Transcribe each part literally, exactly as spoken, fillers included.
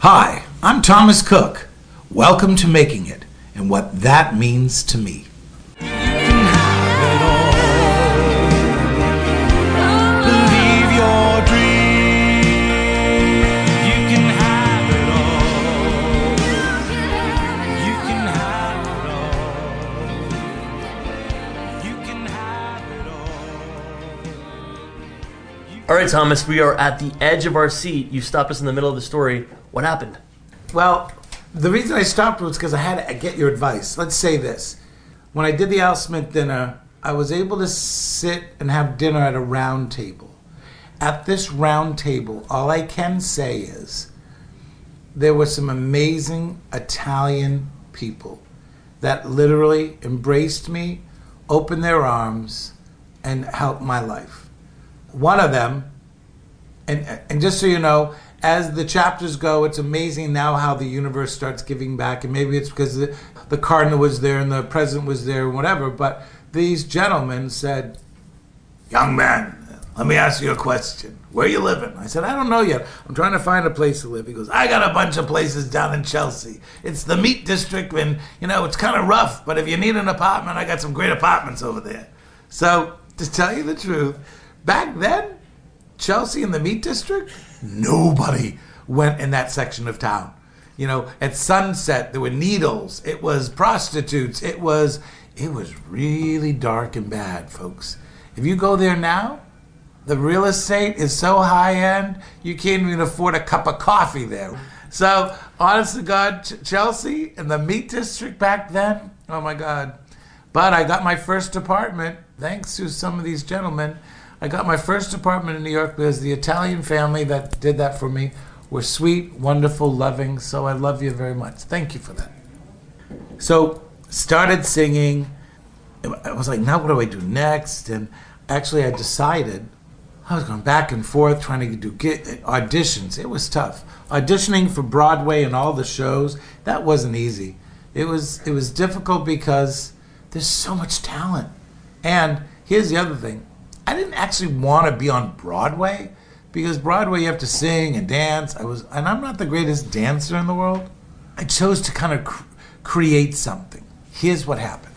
Hi, I'm Thomas Cook. Welcome to Making It and what that means to me. All right, Thomas, we are at the edge of our seat. You stopped us in the middle of the story. What happened? Well, the reason I stopped was because I had to get your advice. Let's say this. When I did the Al Smith dinner, I was able to sit and have dinner at a round table. At this round table, all I can say is there were some amazing Italian people that literally embraced me, opened their arms, and helped my life. One of them, and and just so you know, as the chapters go, it's amazing now how the universe starts giving back, and maybe it's because the, the cardinal was there and the president was there and whatever, but these gentlemen said, "Young man, let me ask you a question. Where you living?" I said, "I don't know yet. I'm trying to find a place to live." He goes, "I got a bunch of places down in Chelsea. It's the meat district, and you know, it's kind of rough, but if you need an apartment, I got some great apartments over there." So, to tell you the truth, back then, Chelsea and the meat district, nobody went in that section of town. You know, at sunset, there were needles. It was prostitutes. It was, it was really dark and bad, folks. If you go there now, the real estate is so high end, you can't even afford a cup of coffee there. So, honest to God, Ch- Chelsea and the meat district back then, oh my God. But I got my first apartment, thanks to some of these gentlemen. I got my first apartment in New York because the Italian family that did that for me were sweet, wonderful, loving, so I love you very much. Thank you for that. So, started singing. I was like, now what do I do next? And actually I decided I was going back and forth trying to do get auditions. It was tough. Auditioning for Broadway and all the shows, that wasn't easy. It was it was difficult because there's so much talent. And here's the other thing. I didn't actually want to be on Broadway because Broadway you have to sing and dance. I was, and I'm not the greatest dancer in the world. I chose to kind of cr- create something. Here's what happened.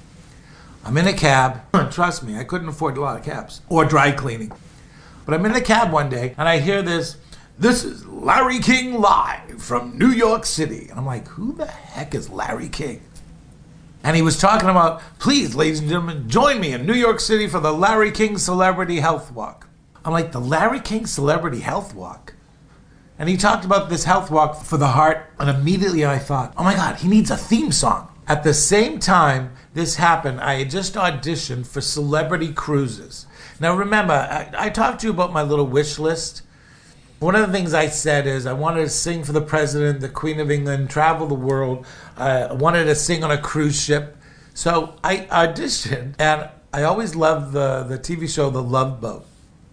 I'm in a cab. Trust me, I couldn't afford a lot of cabs or dry cleaning. But I'm in a cab one day and I hear this, "This is Larry King live from New York City." And I'm like, who the heck is Larry King? And he was talking about, "Please, ladies and gentlemen, join me in New York City for the Larry King Celebrity Health Walk." I'm like, the Larry King Celebrity Health Walk? And he talked about this health walk for the heart, and immediately I thought, oh my God, he needs a theme song. At the same time this happened, I had just auditioned for Celebrity Cruises. Now remember, I, I talked to you about my little wish list. One of the things I said is I wanted to sing for the President, the Queen of England, travel the world. Uh, I wanted to sing on a cruise ship. So I auditioned, and I always loved the, the T V show The Love Boat,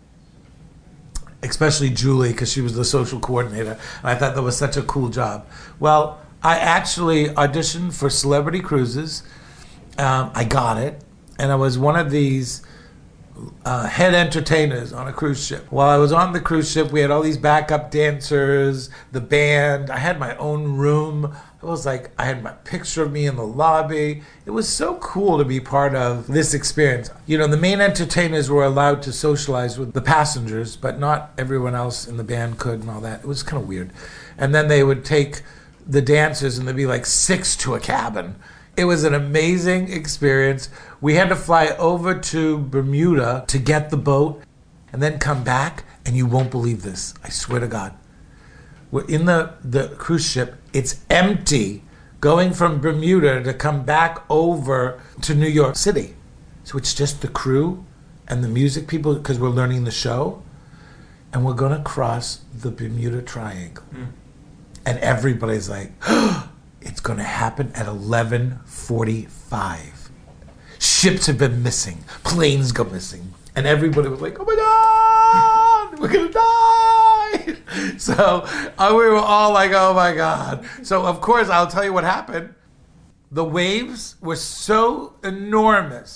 especially Julie, because she was the social coordinator, and I thought that was such a cool job. Well, I actually auditioned for Celebrity Cruises. Um, I got it, and I was one of these Uh, head entertainers on a cruise ship. While I was on the cruise ship, we had all these backup dancers, the band. I had my own room. It was like I had my picture of me in the lobby. It was so cool to be part of this experience. You know, the main entertainers were allowed to socialize with the passengers, but not everyone else in the band could and all that. It was kind of weird. And then they would take the dancers and there'd be like six to a cabin. It was an amazing experience. We had to fly over to Bermuda to get the boat and then come back, and you won't believe this. I swear to God. We're in the, the cruise ship. It's empty going from Bermuda to come back over to New York City. So it's just the crew and the music people because we're learning the show. And we're going to cross the Bermuda Triangle. Mm. And everybody's like, oh, it's going to happen at eleven forty-five. Ships have been missing. Planes go missing. And everybody was like, oh my God, we're going to die. So uh, we were all like, oh my God. So of course, I'll tell you what happened. The waves were so enormous.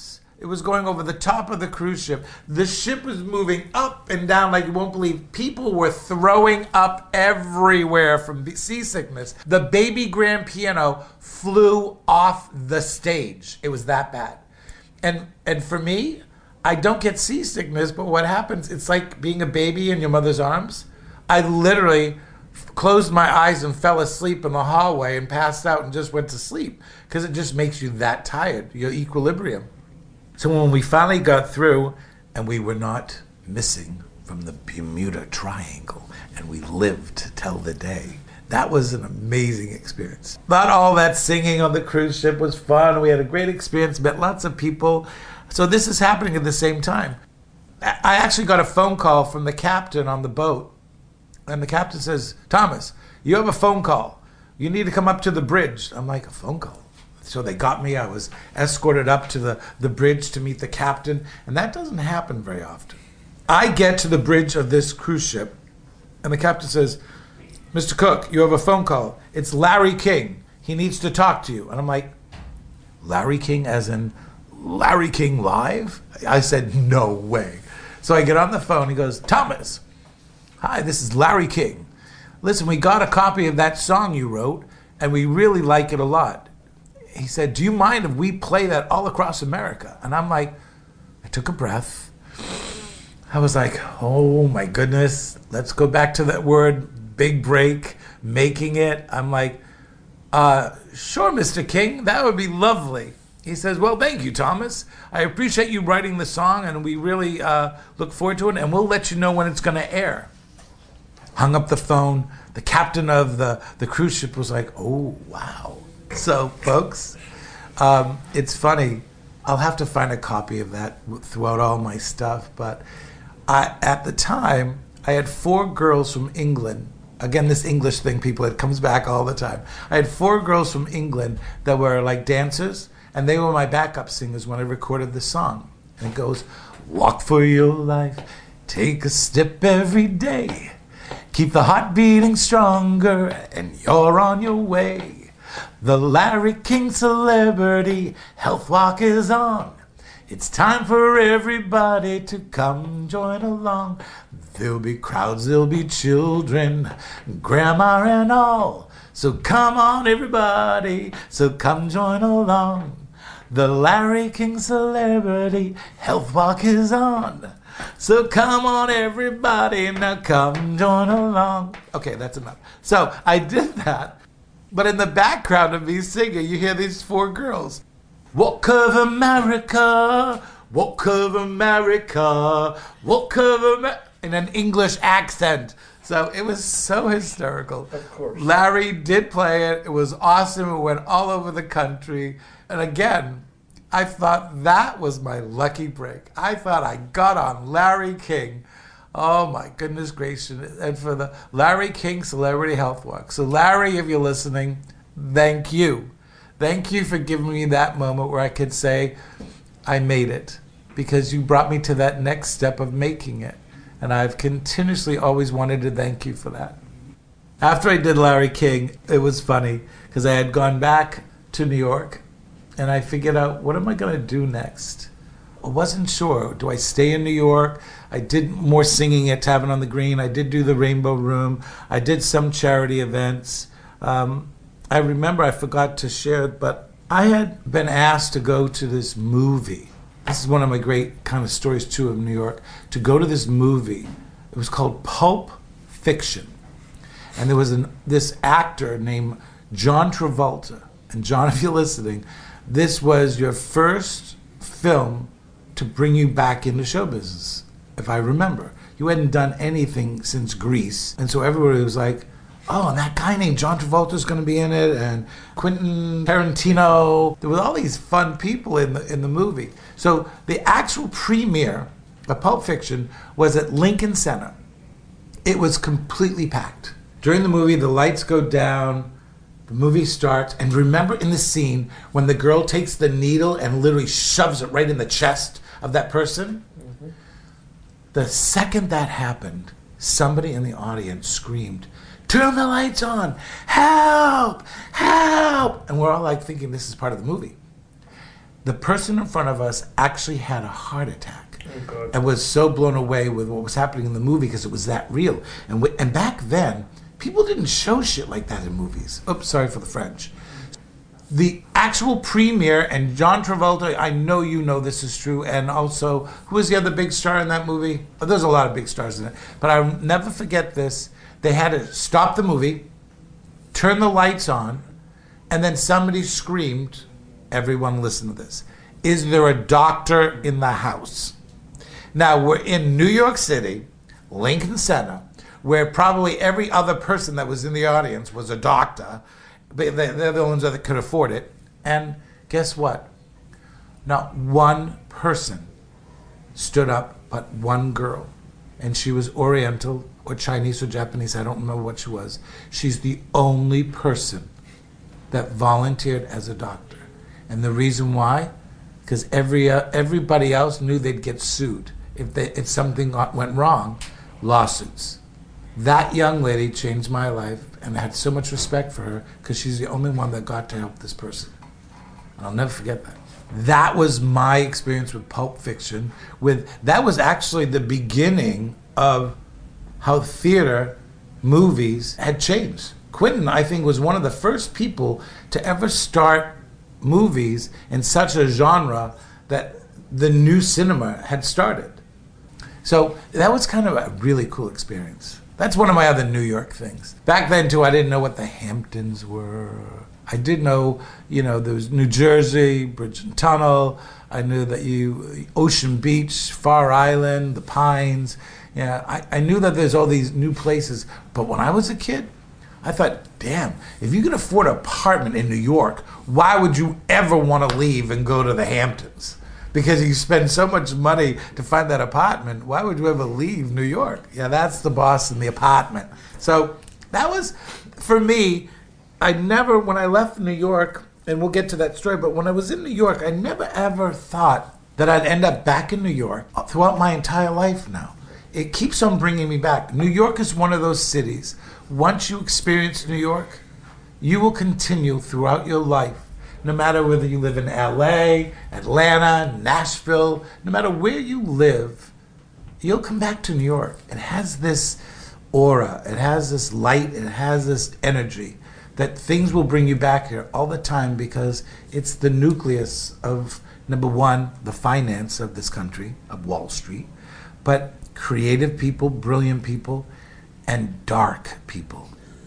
It was going over the top of the cruise ship. The ship was moving up and down like you won't believe. People were throwing up everywhere from seasickness. The baby grand piano flew off the stage. It was that bad. And and for me, I don't get seasickness, but what happens, it's like being a baby in your mother's arms. I literally closed my eyes and fell asleep in the hallway and passed out and just went to sleep because it just makes you that tired, your equilibrium. So when we finally got through and we were not missing from the Bermuda Triangle and we lived to tell the day, that was an amazing experience. Not all that singing on the cruise ship was fun. We had a great experience, met lots of people. So this is happening at the same time. I actually got a phone call from the captain on the boat. And the captain says, Thomas, you have a phone call. You need to come up to the bridge. I'm like, a phone call? So they got me. I was escorted up to the, the bridge to meet the captain. And that doesn't happen very often. I get to the bridge of this cruise ship. And the captain says, Mister Cook, you have a phone call. It's Larry King. He needs to talk to you. And I'm like, Larry King as in Larry King Live? I said, no way. So I get on the phone. He goes, Thomas, hi, this is Larry King. Listen, we got a copy of that song you wrote, and we really like it a lot. He said, do you mind if we play that all across America? And I'm like, I took a breath. I was like, oh my goodness, let's go back to that word, big break, making it. I'm like, uh, sure, Mister King, that would be lovely. He says, well, thank you, Thomas. I appreciate you writing the song, and we really uh, look forward to it, and we'll let you know when it's going to air. Hung up the phone. The captain of the, the cruise ship was like, oh, wow. So, folks, um, it's funny. I'll have to find a copy of that throughout all my stuff. But I, at the time, I had four girls from England. Again, this English thing, people, it comes back all the time. I had four girls from England that were like dancers, and they were my backup singers when I recorded the song. And it goes, walk for your life, take a step every day. Keep the heart beating stronger, and you're on your way. The Larry King Celebrity Health Walk is on. It's time for everybody to come join along. There'll be crowds, there'll be children, grandma and all. So come on, everybody, so come join along. The Larry King Celebrity Health Walk is on. So come on, everybody, now come join along. Okay, that's enough. So I did that, but in the background of me singing, you hear these four girls. Walk of America, walk of America, walk of America, in an English accent. So it was so hysterical. Of course. Larry did play it. It was awesome. It went all over the country. And again, I thought that was my lucky break. I thought I got on Larry King. Oh my goodness gracious. And for the Larry King Celebrity Health Walk. So Larry, if you're listening, thank you. Thank you for giving me that moment where I could say, I made it. Because you brought me to that next step of making it. And I've continuously always wanted to thank you for that. After I did Larry King, it was funny because I had gone back to New York and I figured out, what am I going to do next? I wasn't sure. Do I stay in New York? I did more singing at Tavern on the Green. I did do the Rainbow Room. I did some charity events. Um, I remember, I forgot to share it, but I had been asked to go to this movie. This is one of my great kind of stories, too, of New York, to go to this movie. It was called Pulp Fiction. And there was an, this actor named John Travolta. And John, if you're listening, this was your first film to bring you back into show business, if I remember. You hadn't done anything since Grease. And so everybody was like, oh, and that guy named John Travolta's going to be in it, and Quentin Tarantino. There were all these fun people in the in the movie. So the actual premiere of Pulp Fiction was at Lincoln Center. It was completely packed. During the movie, the lights go down, the movie starts, and remember in the scene when the girl takes the needle and literally shoves it right in the chest of that person? Mm-hmm. The second that happened, somebody in the audience screamed, turn the lights on, help, help. And we're all like thinking this is part of the movie. the person in front of us actually had a heart attack. Oh, God. And was so blown away with what was happening in the movie because it was that real. And w- and back then, people didn't show shit like that in movies. Oops, sorry for the French. The actual premiere, and John Travolta, I know you know this is true, and also, who was the other big star in that movie? Oh, there's a lot of big stars in it. But I'll never forget this. They had to stop the movie, turn the lights on, and then somebody screamed, everyone listen to this, is there a doctor in the house? Now, we're in New York City, Lincoln Center, where probably every other person that was in the audience was a doctor. They're the ones that could afford it. And guess what? Not one person stood up but one girl. And she was Oriental or Chinese or Japanese. I don't remember what she was. She's the only person that volunteered as a doctor. And the reason why? Because every uh, everybody else knew they'd get sued. If, they, if something went wrong, lawsuits. That young lady changed my life, and I had so much respect for her because she's the only one that got to help this person. And I'll never forget that. That was my experience with Pulp Fiction. With that was actually the beginning of how theater, movies had changed. Quentin, I think, was one of the first people to ever start movies in such a genre that the new cinema had started. So that was kind of a really cool experience. That's one of my other New York things. Back then, too, I didn't know what the Hamptons were. I did know, you know, there was New Jersey, Bridge and Tunnel. I knew that you, Ocean Beach, Far Island, the Pines. Yeah, I, I knew that there's all these new places. But when I was a kid, I thought, damn, if you can afford an apartment in New York, why would you ever want to leave and go to the Hamptons? Because you spend so much money to find that apartment, why would you ever leave New York? Yeah, that's the boss in the apartment. So that was, for me, I never, when I left New York, and we'll get to that story, but when I was in New York, I never ever thought that I'd end up back in New York throughout my entire life now. It keeps on bringing me back. New York is one of those cities. Once you experience New York, you will continue throughout your life. No matter whether you live in L A, Atlanta, Nashville, no matter where you live, you'll come back to New York. It has this aura, it has this light, it has this energy that things will bring you back here all the time because it's the nucleus of, number one, the finance of this country, of Wall Street, but creative people, brilliant people, and dark people.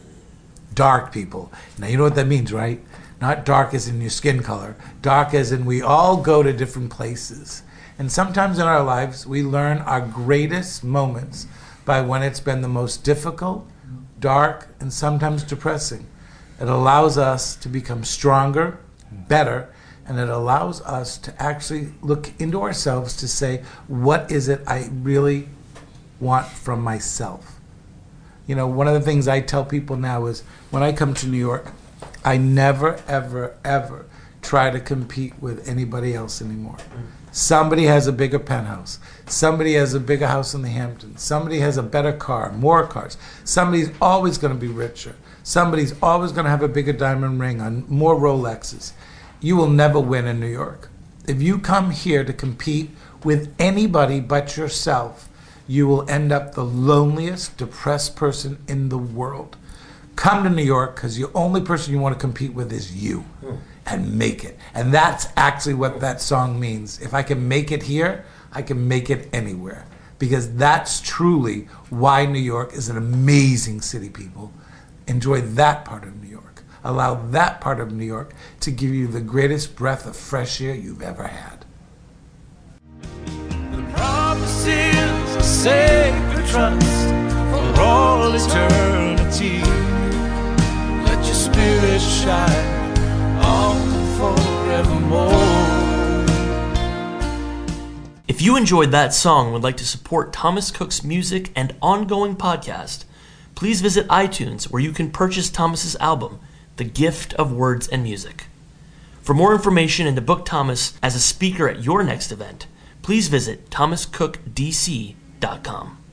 Dark people. Now, you know what that means, right? Not dark as in your skin color. Dark as in we all go to different places. And sometimes in our lives, we learn our greatest moments by when it's been the most difficult, dark, and sometimes depressing. It allows us to become stronger, better, and it allows us to actually look into ourselves to say, what is it I really want from myself? You know, one of the things I tell people now is when I come to New York, I never, ever, ever try to compete with anybody else anymore. Somebody has a bigger penthouse. Somebody has a bigger house in the Hamptons. Somebody has a better car, more cars. Somebody's always going to be richer. Somebody's always going to have a bigger diamond ring on, more Rolexes. You will never win in New York. If you come here to compete with anybody but yourself, you will end up the loneliest, depressed person in the world. Come to New York because the only person you want to compete with is you, mm. and make it. And that's actually what that song means. If I can make it here, I can make it anywhere. Because that's truly why New York is an amazing city, people. Enjoy that part of New York. Allow that part of New York to give you the greatest breath of fresh air you've ever had. The promise is a sacred trust for all eternity. Let your spirit shine on forevermore. If you enjoyed that song and would like to support Thomas Cook's music and ongoing podcast, please visit iTunes where you can purchase Thomas's album, The Gift of Words and Music. For more information and to book Thomas as a speaker at your next event, please visit thomas cook d c dot com.